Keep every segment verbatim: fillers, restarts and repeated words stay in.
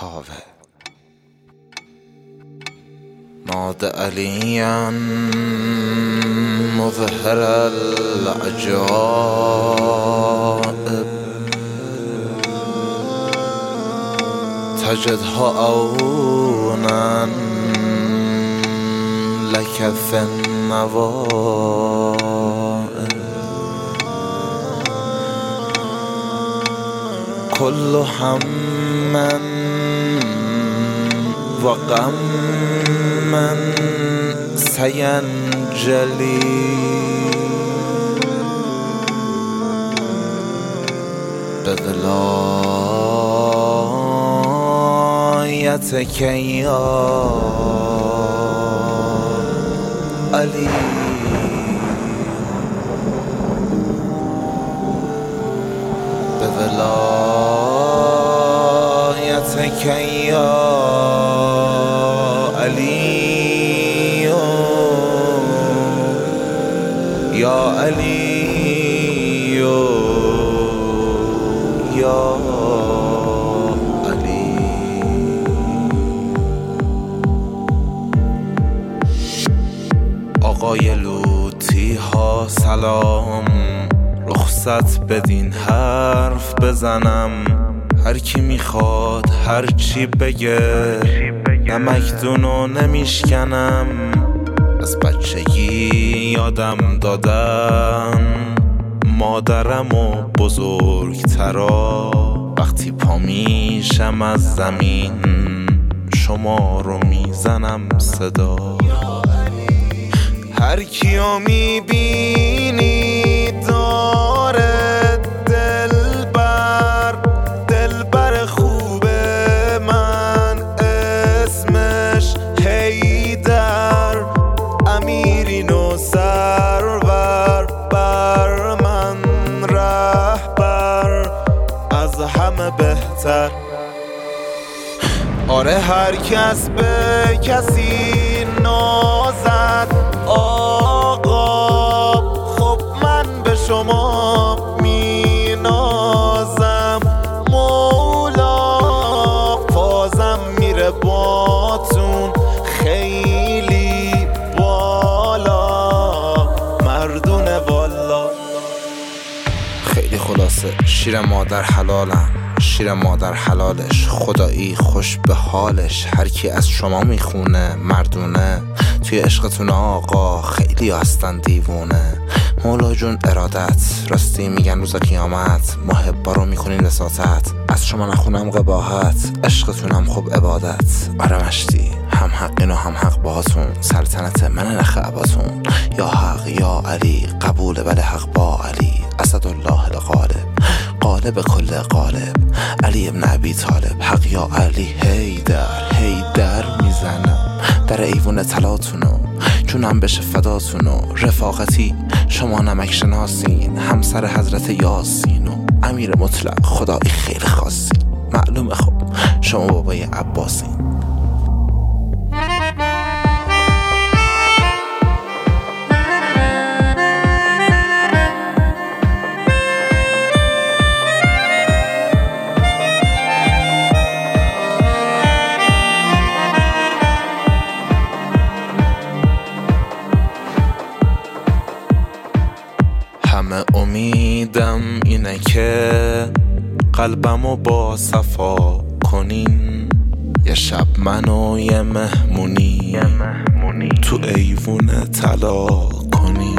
کاوه ناد علیا مظهر العجائب تجدها عونا لك في النوائب كل هم وغم سينجلي بولايتك يا علي بولايتك يا علي يا علي يا علي. آقای لوطی ها سلام، رخصت بدین حرف بزنم. هر کی میخواد هر چی بگه، نمکدونو نمیشکنم. از بچگی یادم دادن مادرم و بزرگترا، وقتی پا میشم از زمین شما رو میزنم صدا. هر کیو میبینی داره دلبر، دلبر خوبه من اسمش حیدر، امیرین و سرور بر من رهبر از همه بهتر. آره هر کس به کسی نازد آقا، خب من به شما می نازم. مولا فازم میره باتون خیلی بالا، مردونه والا. خیلی خلاصه شیر مادر حلالم، شیر مادر حلالش، خدایی خوش به حالش. هر کی از شما میخونه مردونه، توی عشقتون آقا خیلی هستن دیوونه. مولا جون ارادت، راستی میگن روز قیامت محبا رو میکنین وساطت. از شما نخونم قباحت، عشقتونم خوب عبادت. آره مشتی هم حقین و هم حق باهاتون، سلطنت من نخ عباتون. یا حق یا علی قبول، بله حق با علی. اسدالله الغالب قالب کل قالب، علی ابن ابی طالب. حق یا علی حیدر حیدر میزنم در ایوون طلاتونو، جونم بشه فداتونو. رفاقتی شما نمک شناسین، همسر حضرت یاسین و امیر مطلق خدایی خیلی خاصین. معلومه خب شما بابای عباسین. همه امیدم اینه که قلبمو با صفا کنین. یه شب منو یه مهمونی تو ایوون طلا کنین.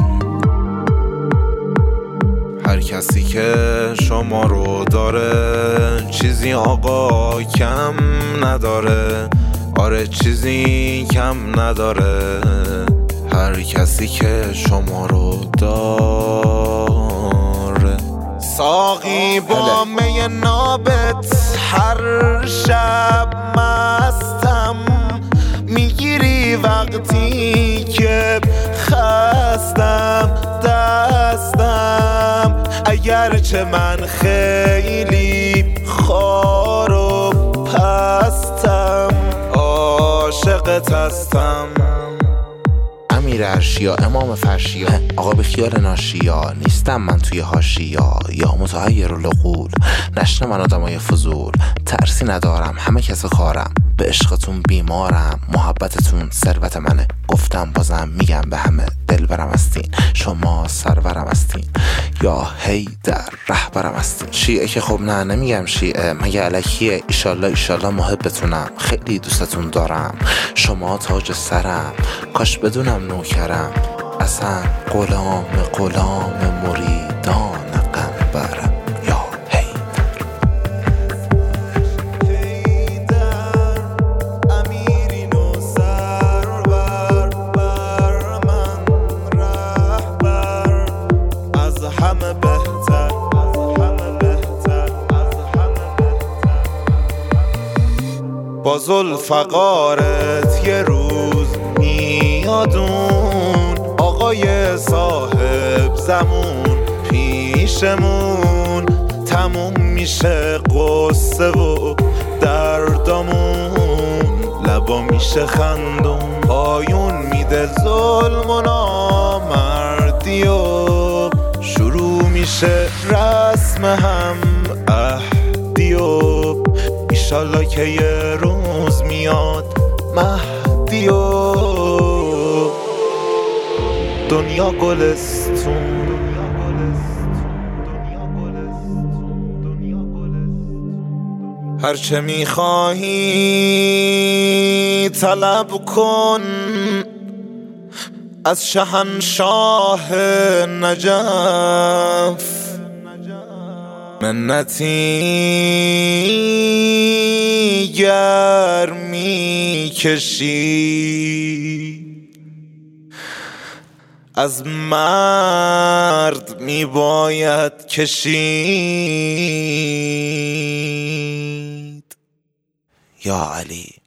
هر کسی که شما رو داره چیزی آقا کم نداره. آره چیزی کم نداره. هر کسی که شما رو داره. ساقی با می نابت هر شب مستم، میگیری وقتی که خستم دستم. اگرچه من خیلی خار و پستم، عاشقت هستم. امیر ارشیا امام فرشیا آقا به خیال ناشیا نیستم من توی حاشیا یا متحیر العقول نشن من آدمای فضول ترسی ندارم همه کس کارم به عشقتون بیمارم محبتتون ثروت منه گفتم بازم میگم به همه دلبرم هستین شما سرورم هستین یا هی در رهبرم هستین شیعه که خب نه نمیگم شیعه مگه الکیه ایشالله ایشالله محبتونم خیلی دوستتون دارم شما تاج سرم کاش بدونم نوکرم اصلا غلام غلام مریدان قنبرم یا هی با ذوالفقارت یه روز میادون آقای صاحب زمون پیشمون تموم میشه قصه و دردامون لبا میشه خندون آیون میده ظلم و نامردی و شروع میشه رسم هم عهدی و ایشالله که یه روز میاد مهدی و دنیا گلستون هرچه میخواهی طلب کن از شهنشاه نجف منتی گر میکشی از مرد میباید کشید یا علی